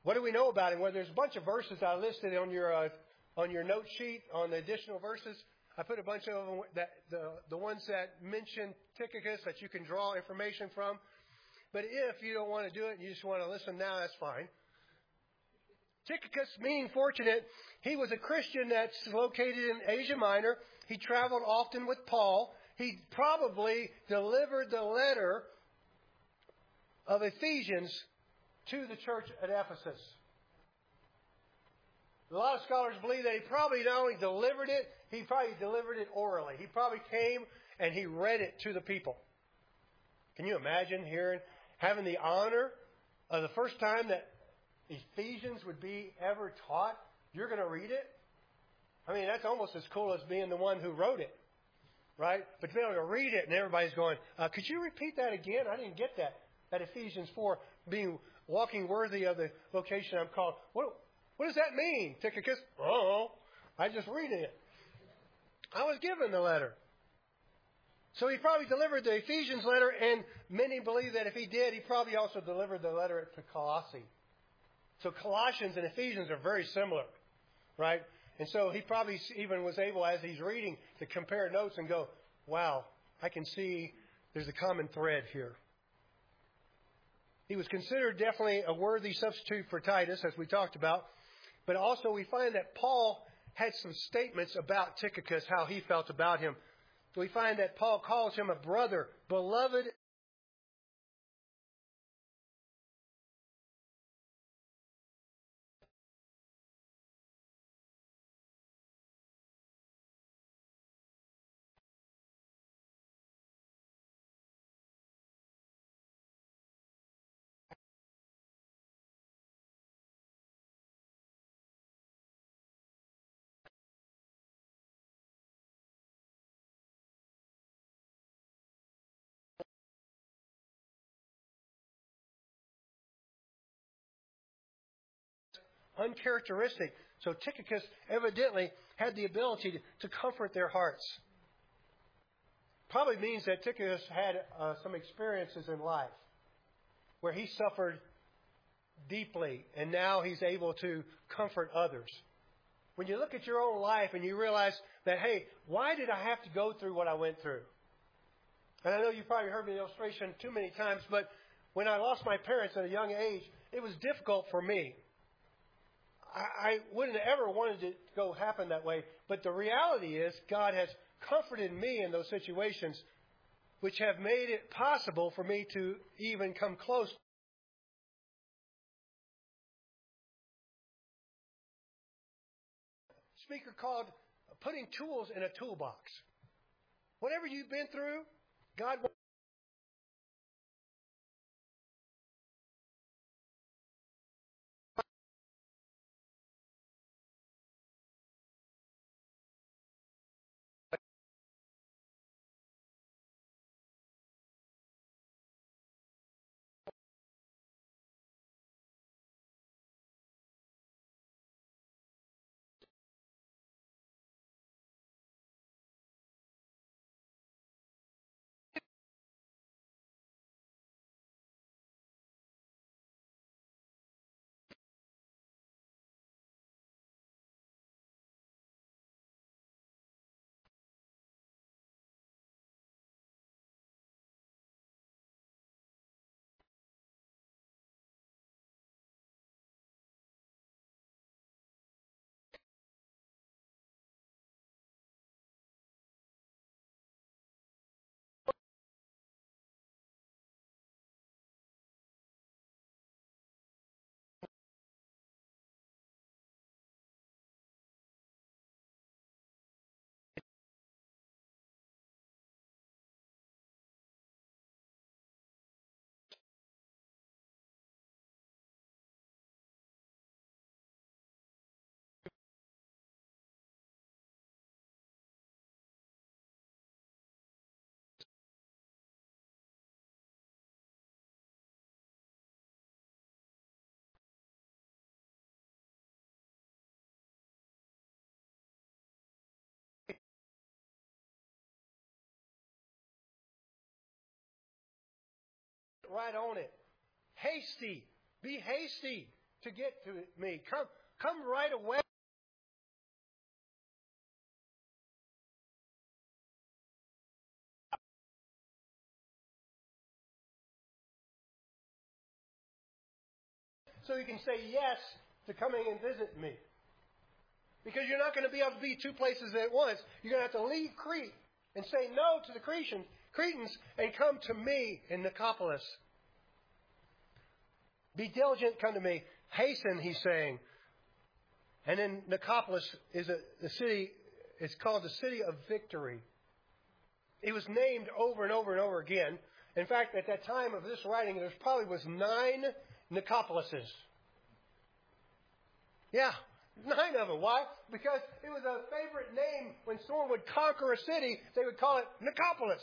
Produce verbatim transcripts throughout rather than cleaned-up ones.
What do we know about him? Well, there's a bunch of verses I listed on your uh, on your note sheet on the additional verses. I put a bunch of them, that the the ones that mention Tychicus that you can draw information from. But if you don't want to do it and you just want to listen now, that's fine. Tychicus, meaning fortunate, he was a Christian that's located in Asia Minor. He traveled often with Paul. He probably delivered the letter of Ephesians to the church at Ephesus. A lot of scholars believe that he probably not only delivered it, he probably delivered it orally. He probably came and he read it to the people. Can you imagine hearing, having the honor of the first time that Ephesians would be ever taught? You're going to read it? I mean, that's almost as cool as being the one who wrote it, right? But to be able to read it and everybody's going, uh, could you repeat that again? I didn't get that. That Ephesians four, being walking worthy of the vocation I'm called. What, what does that mean, Tychicus? Oh, I just read it. I was given the letter. So he probably delivered the Ephesians letter, and many believe that if he did, he probably also delivered the letter to Colossae. So Colossians and Ephesians are very similar, right? And so he probably even was able, as he's reading, to compare notes and go, wow, I can see there's a common thread here. He was considered definitely a worthy substitute for Titus, as we talked about. But also we find that Paul had some statements about Tychicus, how he felt about him. So we find that Paul calls him a brother, beloved. Uncharacteristic. So Tychicus evidently had the ability to, to comfort their hearts. Probably means that Tychicus had uh, some experiences in life where he suffered deeply, and now he's able to comfort others. When you look at your own life and you realize that, hey, why did I have to go through what I went through? And I know you've probably heard the illustration too many times, but when I lost my parents at a young age, it was difficult for me. I wouldn't have ever wanted it to go happen that way. But the reality is God has comforted me in those situations, which have made it possible for me to even come close. Speaker called putting tools in a toolbox. Whatever you've been through, God wants. Right on it. Hasty. Be hasty to get to me. Come, come right away. So you can say yes to coming and visit me. Because you're not going to be able to be two places at once. You're going to have to leave Crete and say no to the Cretan, Cretans and come to me in Nicopolis. Be diligent, come to me. Hasten, he's saying. And then Nicopolis is a the city. It's called the city of victory. It was named over and over and over again. In fact, at that time of this writing, there probably was nine Nicopolises. Yeah, nine of them. Why? Because it was a favorite name. When someone would conquer a city, they would call it Nicopolis.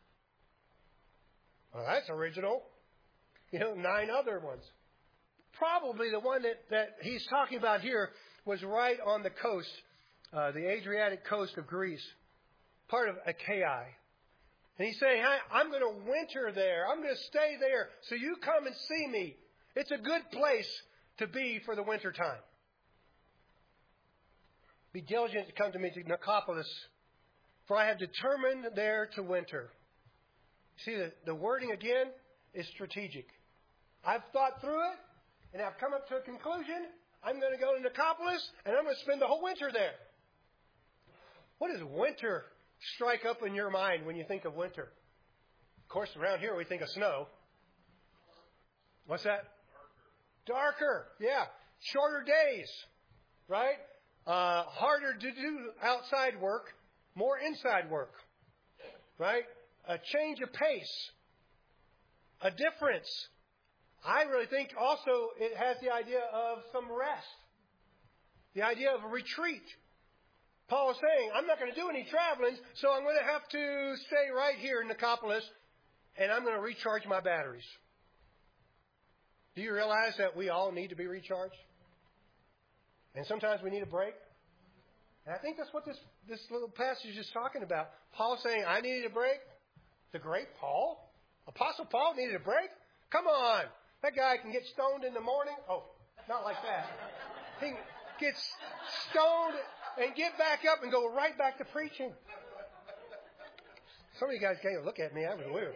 Well, that's original. You know, nine other ones. Probably the one that, that he's talking about here was right on the coast, uh, the Adriatic coast of Greece, part of Achaia. And he's saying, hey, I'm going to winter there. I'm going to stay there. So you come and see me. It's a good place to be for the winter time. Be diligent to come to me to Nicopolis, for I have determined there to winter. See, the, the wording again is strategic. I've thought through it, and I've come up to a conclusion. I'm going to go to Nicopolis, and I'm going to spend the whole winter there. What does winter strike up in your mind when you think of winter? Of course, around here we think of snow. What's that? Darker. Darker, yeah. Shorter days, right? Uh, harder to do outside work, more inside work, right? A change of pace, a difference. I really think also it has the idea of some rest, the idea of a retreat. Paul is saying, I'm not going to do any traveling, so I'm going to have to stay right here in Nicopolis, and I'm going to recharge my batteries. Do you realize that we all need to be recharged? And sometimes we need a break. And I think that's what this, this little passage is talking about. Paul saying, I needed a break. The great Paul? Apostle Paul needed a break? Come on. That guy can get stoned in the morning. Oh, not like that. He gets stoned and get back up and go right back to preaching. Some of you guys can't even look at me. That was weird.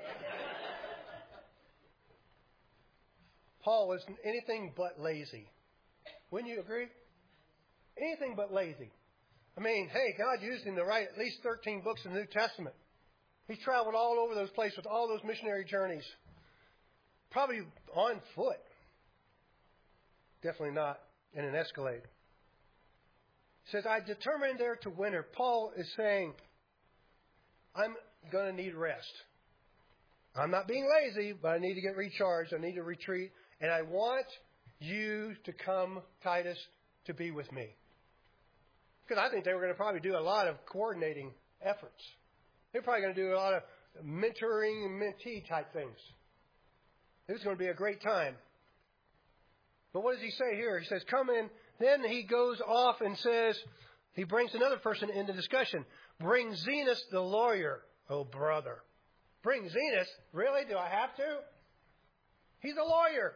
Paul was anything but lazy. Wouldn't you agree? Anything but lazy. I mean, hey, God used him to write at least thirteen books in the New Testament. He traveled all over those places with all those missionary journeys. Probably on foot. Definitely not in an Escalade. He says, I determined there to winter. Paul is saying, I'm going to need rest. I'm not being lazy, but I need to get recharged. I need to retreat. And I want you to come, Titus, to be with me. Because I think they were going to probably do a lot of coordinating efforts. They're probably going to do a lot of mentoring and mentee type things. It was going to be a great time. But what does he say here? He says, come in. Then he goes off and says, he brings another person into discussion. Bring Zenas the lawyer. Oh, brother. Bring Zenas? Really? Do I have to? He's a lawyer.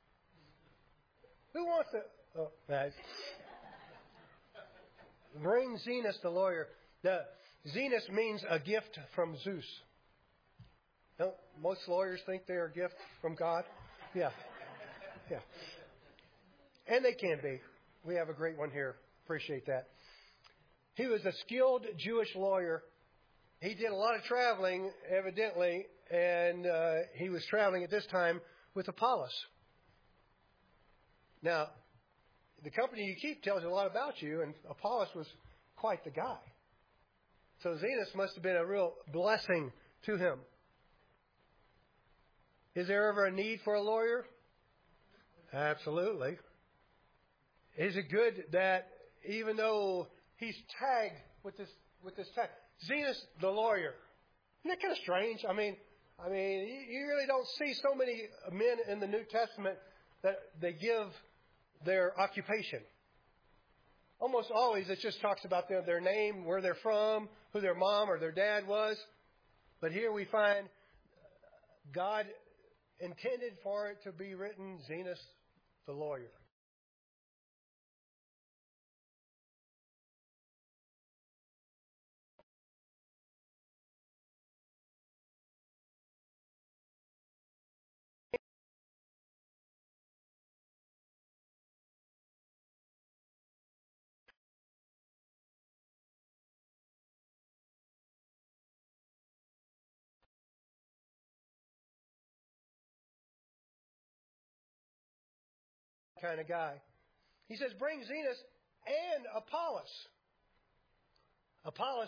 Who wants to? Oh, nice. Bring Zenas the lawyer. The Zenas means a gift from Zeus. Don't most lawyers think they're a gift from God? Yeah. Yeah. And they can be. We have a great one here. Appreciate that. He was a skilled Jewish lawyer. He did a lot of traveling, evidently, and uh, he was traveling at this time with Apollos. Now, the company you keep tells you a lot about you, and Apollos was quite the guy. So Zenas must have been a real blessing to him. Is there ever a need for a lawyer? Absolutely. Is it good that even though he's tagged with this with this tag, Zenas the lawyer? Isn't that kind of strange? I mean, I mean, you really don't see so many men in the New Testament that they give their occupation. Almost always it just talks about their, their name, where they're from, who their mom or their dad was. But here we find God intended for it to be written Zenas the lawyer. kind of guy. He says, bring Zenas and Apollos. Apollos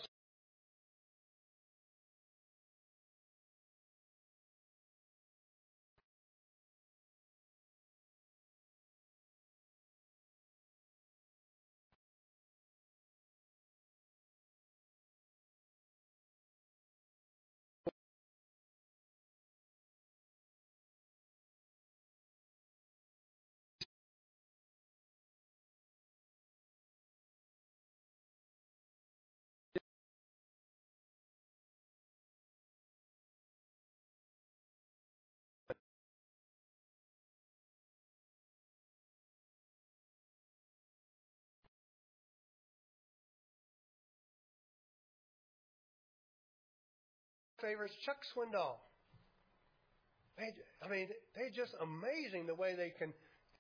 favorites, Chuck Swindoll. They, I mean, they're just amazing the way they can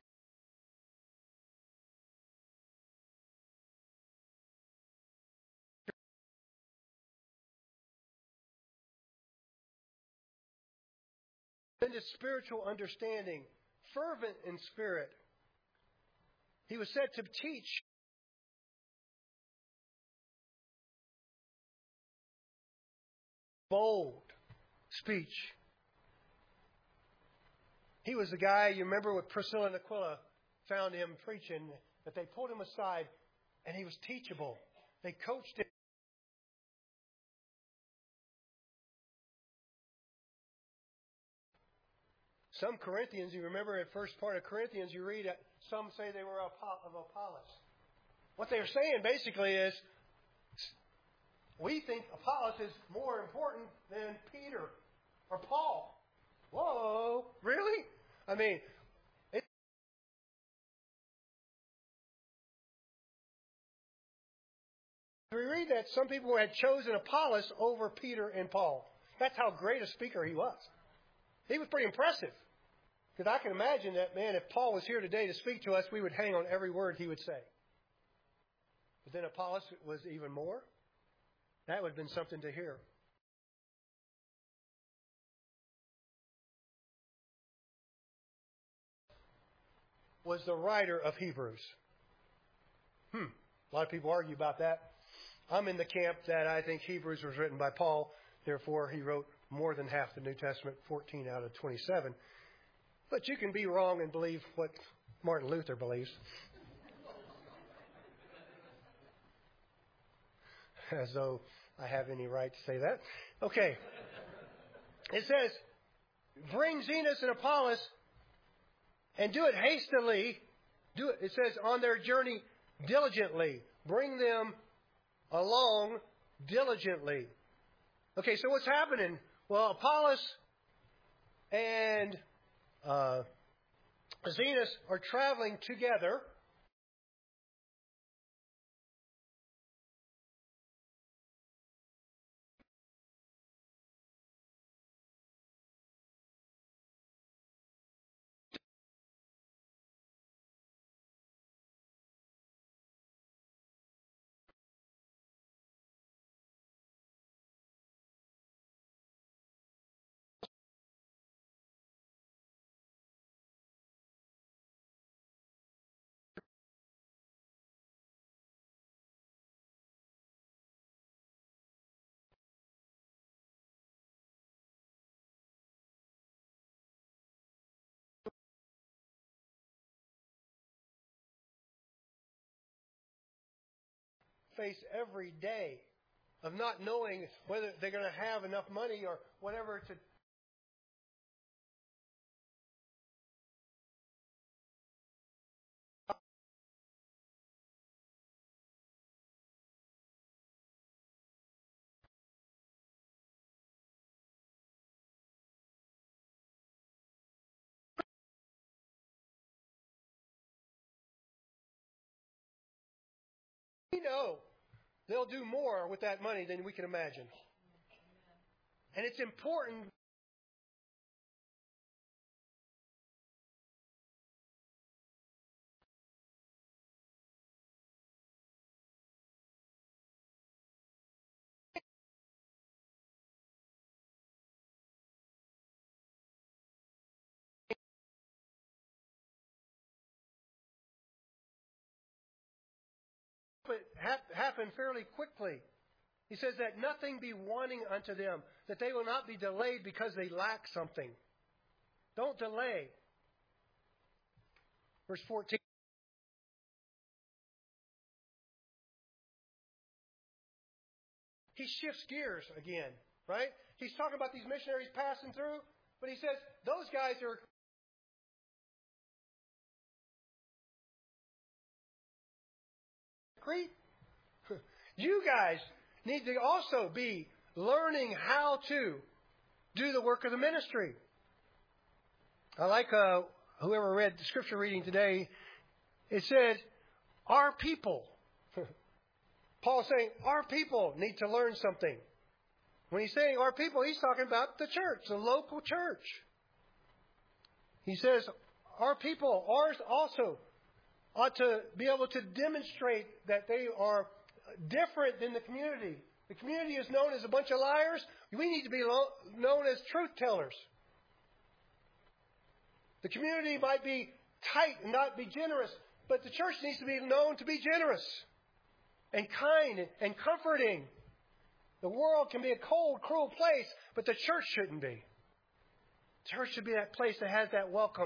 into spiritual understanding, fervent in spirit. He was said to teach bold speech. He was the guy, you remember with Priscilla and Aquila, found him preaching, that they pulled him aside, and he was teachable. They coached him. Some Corinthians, you remember in first part of Corinthians, you read that some say they were of Apollos. What they're saying basically is, we think Apollos is more important than Peter or Paul. Whoa, really? I mean, it, we read that some people had chosen Apollos over Peter and Paul. That's how great a speaker he was. He was pretty impressive. Because I can imagine that, man, if Paul was here today to speak to us, we would hang on every word he would say. But then Apollos was even more. That would have been something to hear. Was the writer of Hebrews. Hmm. A lot of people argue about that. I'm in the camp that I think Hebrews was written by Paul. Therefore, he wrote more than half the New Testament, fourteen out of twenty-seven. But you can be wrong and believe what Martin Luther believes. As though I have any right to say that. Okay. It says, bring Zenas and Apollos and do it hastily. Do it. It says on their journey diligently. Bring them along diligently. Okay, so what's happening? Well, Apollos and uh, Zenas are traveling together. Face every day of not knowing whether they're going to have enough money or whatever to we know they'll do more with that money than we can imagine. And it's important hap- happen fairly quickly. He says that nothing be wanting unto them, that they will not be delayed because they lack something. Don't delay. Verse fourteen. He shifts gears again, right? He's talking about these missionaries passing through, but he says those guys are Crete. You guys need to also be learning how to do the work of the ministry. I like uh, whoever read the scripture reading today. It said, our people. Paul's saying, our people need to learn something. When he's saying our people, he's talking about the church, the local church. He says, our people, ours also, ought to be able to demonstrate that they are different than the community. The community is known as a bunch of liars. We need to be lo- known as truth tellers. The community might be tight and not be generous, but the church needs to be known to be generous and kind and comforting. The world can be a cold, cruel place, but the church shouldn't be. The church should be that place that has that welcome.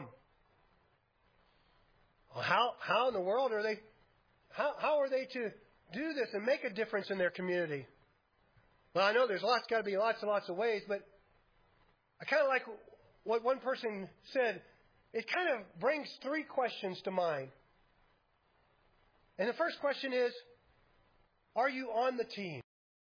Well, how how in the world are they? How how are they to do this and make a difference in their community? Well, I know there's lots got to be lots and lots of ways, but I kind of like what one person said. It kind of brings three questions to mind. And the first question is, are you on the team?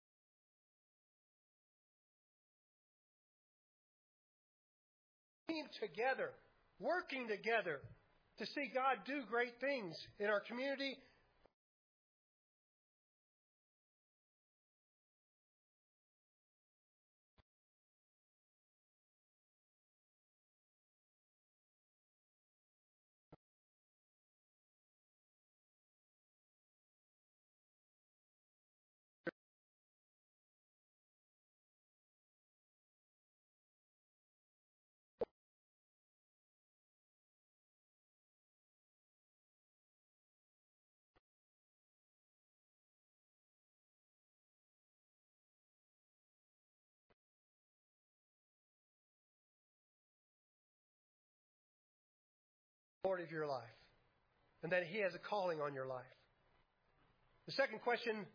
Team together, working together to see God do great things in our community. Lord of your life, and that He has a calling on your life. The second question,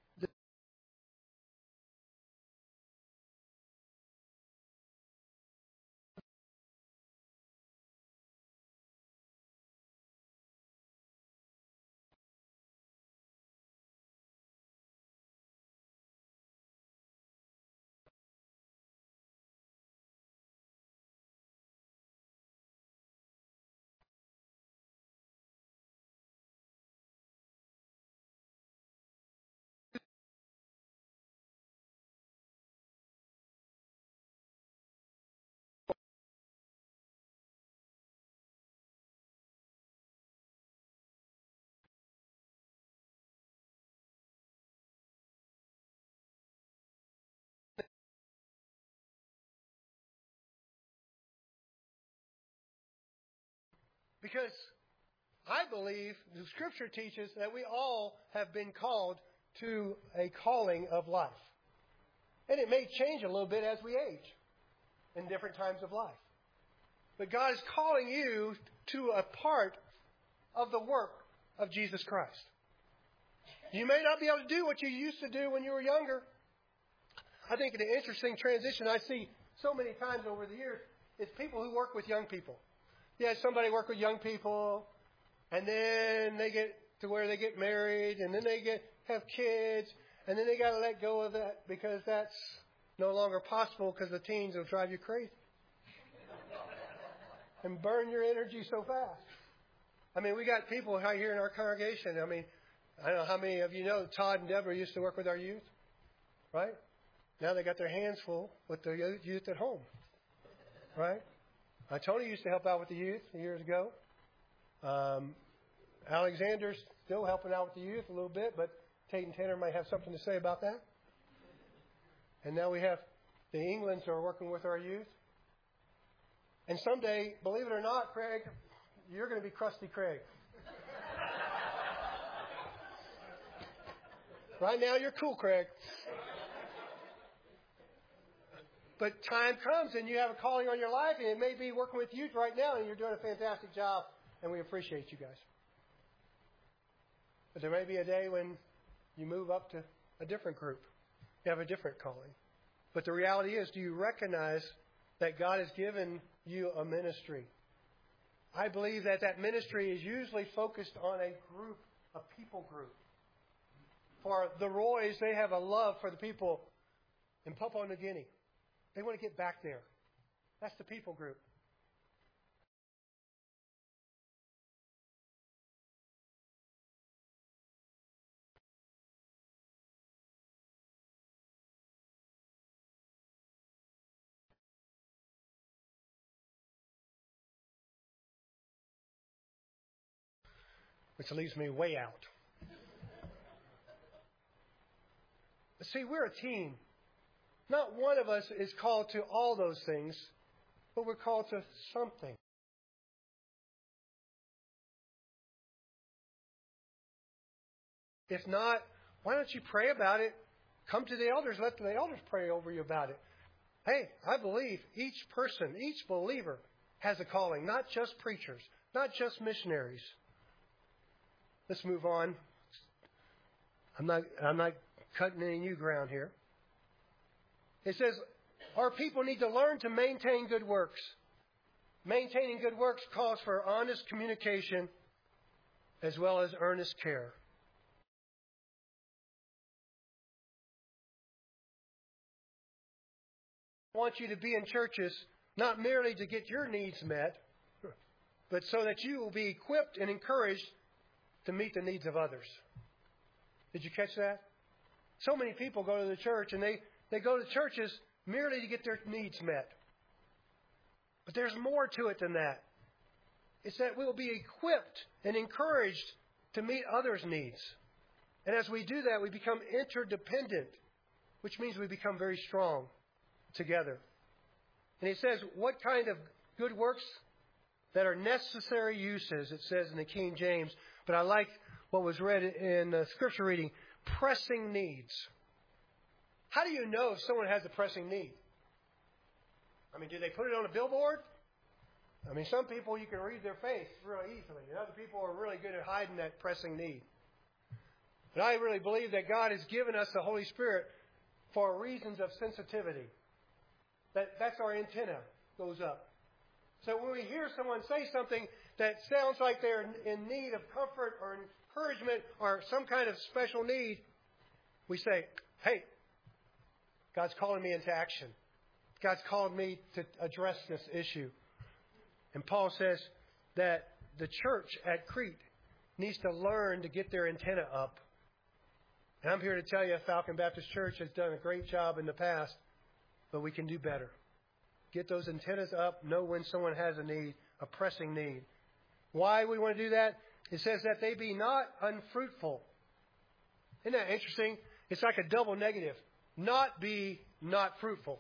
because I believe the Scripture teaches that we all have been called to a calling of life. And it may change a little bit as we age in different times of life. But God is calling you to a part of the work of Jesus Christ. You may not be able to do what you used to do when you were younger. I think an interesting transition I see so many times over the years is people who work with young people. Yeah, somebody work with young people, and then they get to where they get married, and then they get have kids, and then they got to let go of that because that's no longer possible because the teens will drive you crazy and burn your energy so fast. I mean, we got people right here in our congregation. I mean, I don't know how many of you know Todd and Deborah used to work with our youth, right? Now they got their hands full with the youth at home, right? Uh, Tony used to help out with the youth years ago. Um, Alexander's still helping out with the youth a little bit, but Tate and Tanner might have something to say about that. And now we have the Englands who are working with our youth. And someday, believe it or not, Craig, you're going to be Krusty Craig. Right now, you're cool, Craig. But time comes and you have a calling on your life, and it may be working with youth right now, and you're doing a fantastic job, and we appreciate you guys. But there may be a day when you move up to a different group. You have a different calling. But the reality is, do you recognize that God has given you a ministry? I believe that that ministry is usually focused on a group, a people group. For the Roys, they have a love for the people in Papua New Guinea. They want to get back there. That's the people group. Which leaves me way out. But see, we're a team. Not one of us is called to all those things, but we're called to something. If not, why don't you pray about it? Come to the elders. Let the elders pray over you about it. Hey, I believe each person, each believer has a calling, not just preachers, not just missionaries. Let's move on. I'm not, I'm not cutting any new ground here. It says, our people need to learn to maintain good works. Maintaining good works calls for honest communication as well as earnest care. I want you to be in churches not merely to get your needs met, but so that you will be equipped and encouraged to meet the needs of others. Did you catch that? So many people go to the church and they, they go to churches merely to get their needs met. But there's more to it than that. It's that we'll be equipped and encouraged to meet others' needs. And as we do that, we become interdependent, which means we become very strong together. And it says, what kind of good works that are necessary uses, it says in the King James. But I like what was read in the scripture reading, pressing needs. How do you know if someone has a pressing need? I mean, do they put it on a billboard? I mean, some people you can read their face really easily, and other people are really good at hiding that pressing need. But I really believe that God has given us the Holy Spirit for reasons of sensitivity. That, that's our antenna goes up. So when we hear someone say something that sounds like they're in need of comfort or encouragement or some kind of special need, we say, hey, God's calling me into action. God's called me to address this issue. And Paul says that the church at Crete needs to learn to get their antenna up. And I'm here to tell you, Falcon Baptist Church has done a great job in the past, but we can do better. Get those antennas up, know when someone has a need, a pressing need. Why we want to do that? It says that they be not unfruitful. Isn't that interesting? It's like a double negative. Not be not fruitful.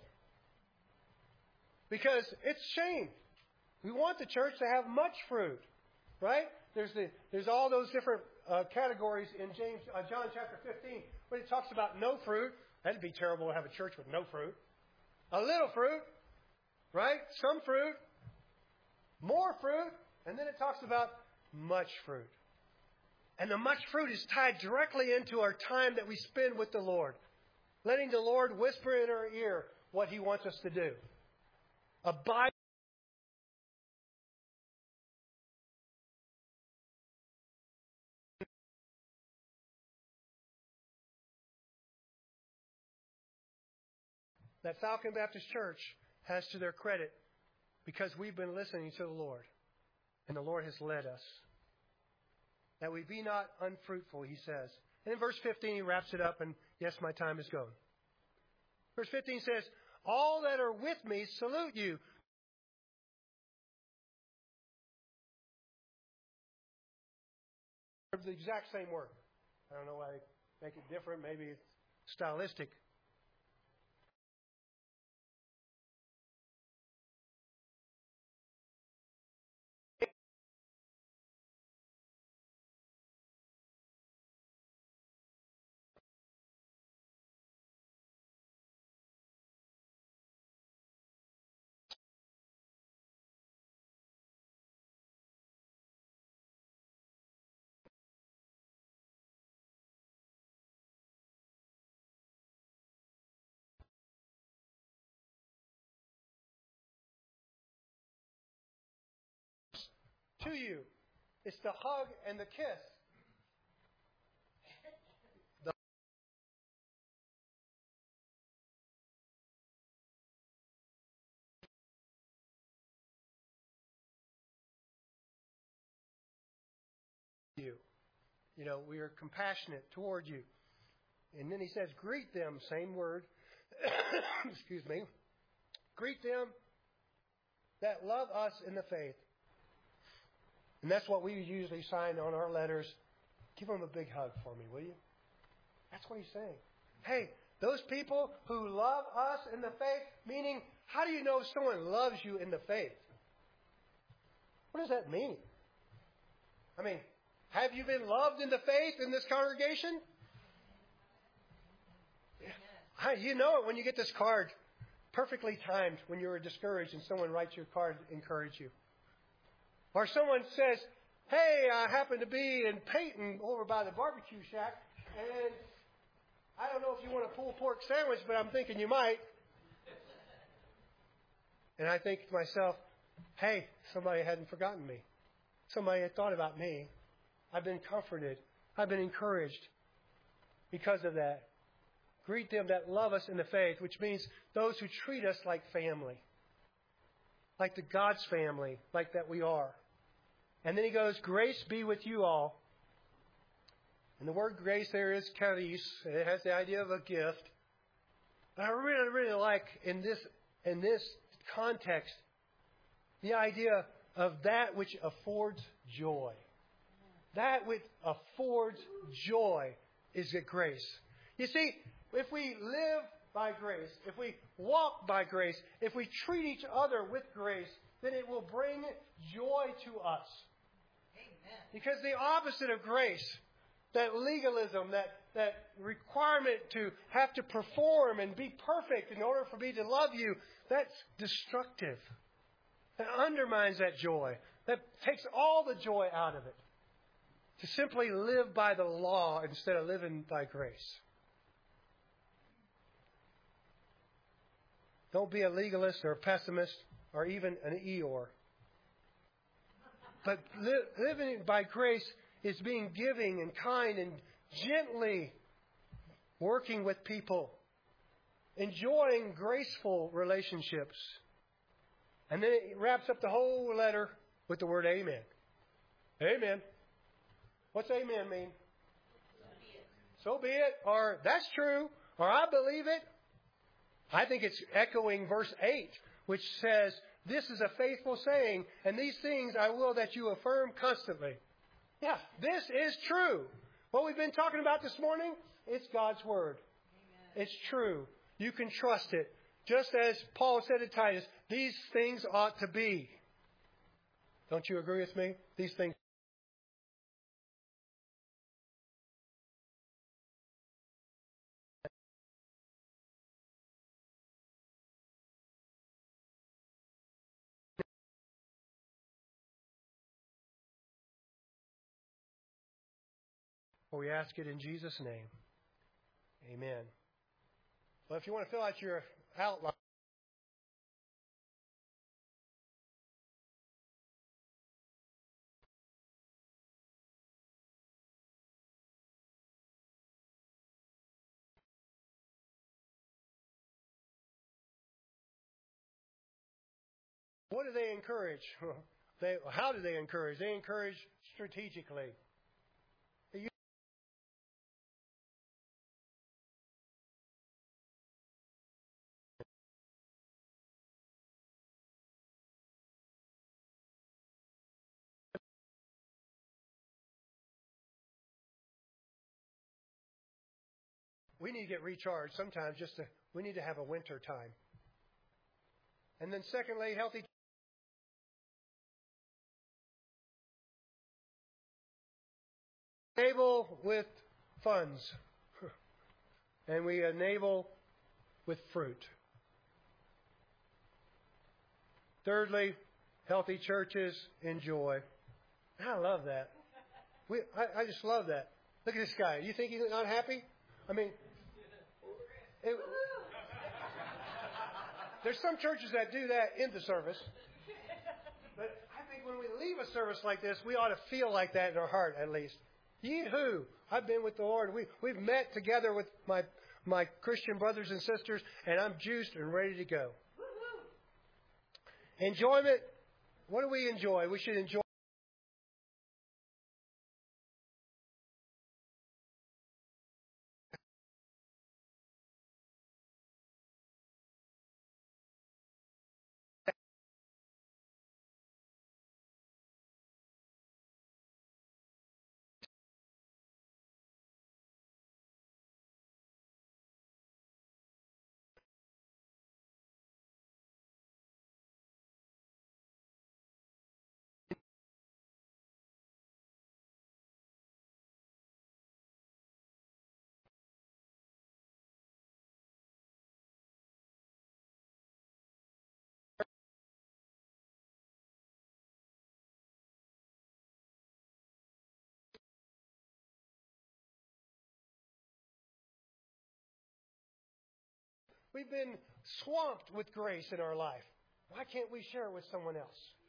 Because it's shame. We want the church to have much fruit, right? There's the, there's all those different uh, categories in James, uh, John chapter fifteen, when it talks about no fruit. That'd be terrible to have a church with no fruit. A little fruit, right? Some fruit, more fruit, and then it talks about much fruit. And the much fruit is tied directly into our time that we spend with the Lord, letting the Lord whisper in our ear what He wants us to do. Abide. That Falcon Baptist Church has to their credit because we've been listening to the Lord, and the Lord has led us. That we be not unfruitful, he says. And in verse fifteen, he wraps it up, and yes, my time is gone. Verse fifteen says, all that are with me salute you. The exact same word. I don't know why they make it different. Maybe it's stylistic. to you. It's the hug and the kiss. The you. You know, we are compassionate toward you. And then he says, greet them, same word. Excuse me. Greet them that love us in the faith. And that's what we usually sign on our letters. Give them a big hug for me, will you? That's what he's saying. Hey, those people who love us in the faith, meaning, how do you know someone loves you in the faith? What does that mean? I mean, have you been loved in the faith in this congregation? You know it when you get this card, perfectly timed when you were discouraged and someone writes your card to encourage you. Or someone says, hey, I happen to be in Peyton over by the barbecue shack, and I don't know if you want a pulled pork sandwich, but I'm thinking you might. And I think to myself, hey, somebody hadn't forgotten me. Somebody had thought about me. I've been comforted. I've been encouraged because of that. Greet them that love us in the faith, which means those who treat us like family, like the God's family, like that we are. And then he goes, grace be with you all. And the word grace there is charis. It has the idea of a gift. But I really, really like in this in this context the idea of that which affords joy. That which affords joy is a grace. You see, if we live by grace, if we walk by grace, if we treat each other with grace, then it will bring joy to us. Amen. Because the opposite of grace, that legalism, that, that requirement to have to perform and be perfect in order for me to love you, that's destructive. That undermines that joy. That takes all the joy out of it. To simply live by the law instead of living by grace. Don't be a legalist or a pessimist or even an Eeyore. But li- living by grace is being giving and kind and gently working with people. Enjoying graceful relationships. And then it wraps up the whole letter with the word amen. Amen. What's amen mean? So be it. So be it. Or that's true. Or I believe it. I think it's echoing verse eight, which says, this is a faithful saying, and these things I will that you affirm constantly. Yeah, this is true. What we've been talking about this morning, it's God's Word. Amen. It's true. You can trust it. Just as Paul said to Titus, these things ought to be. Don't you agree with me? These things. For we ask it in Jesus' name. Amen. Well, if you want to fill out your outline. What do they encourage? They, how do they encourage? They encourage strategically. We need to get recharged sometimes. Just to, we need to have a winter time. And then secondly, healthy. Enable with funds. And we enable with fruit. Thirdly, healthy churches enjoy. I love that. We, I, I just love that. Look at this guy. You think he's not happy? I mean, it, there's some churches that do that in the service. But I think when we leave a service like this, we ought to feel like that in our heart, at least. Yee-hoo! I've been with the Lord. We, we've met together with my, my Christian brothers and sisters, and I'm juiced and ready to go. Enjoyment. What do we enjoy? We should enjoy. We've been swamped with grace in our life. Why can't we share it with someone else?